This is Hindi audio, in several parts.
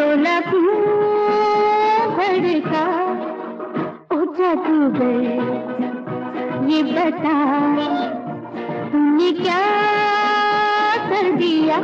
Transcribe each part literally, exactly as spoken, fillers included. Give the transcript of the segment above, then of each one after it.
शोला क्यों भड़का, ओ जादूगर ये बता तूने क्या कर दिया।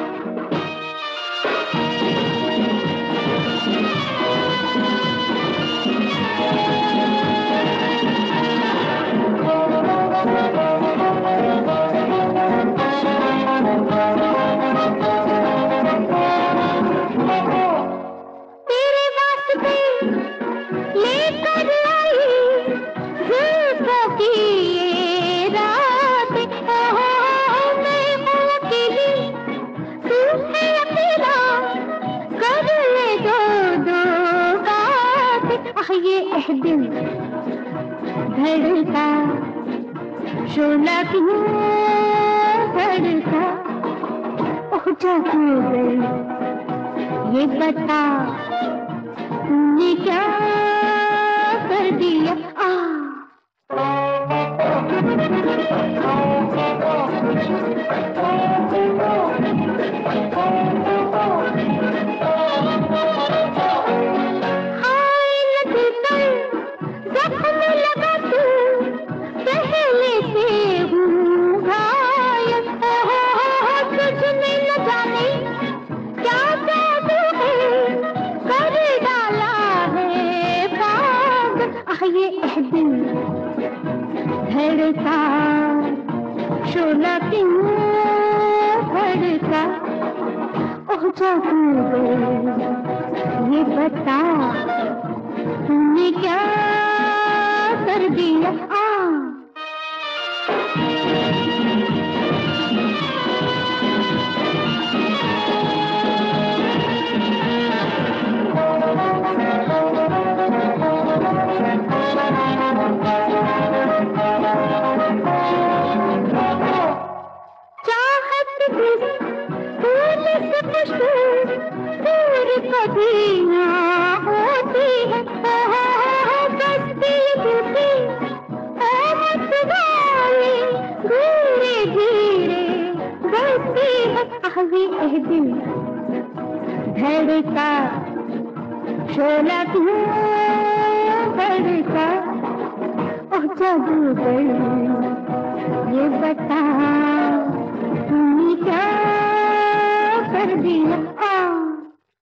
ये दिल धड़का, शोला क्यों भड़का, ओ जादूगर ये बता तूने क्या कर दिया। आ ये दिल धड़का, शोला क्यों भड़का, ओ जादूगर ये बता तूने क्या कर दिया। आ दूर कभी ना होती है, बसती दूसरी मत वाली धीरे धीरे बसती है। ये दिल धड़का, शोला क्यों भड़का, ओ जादूगर ये बता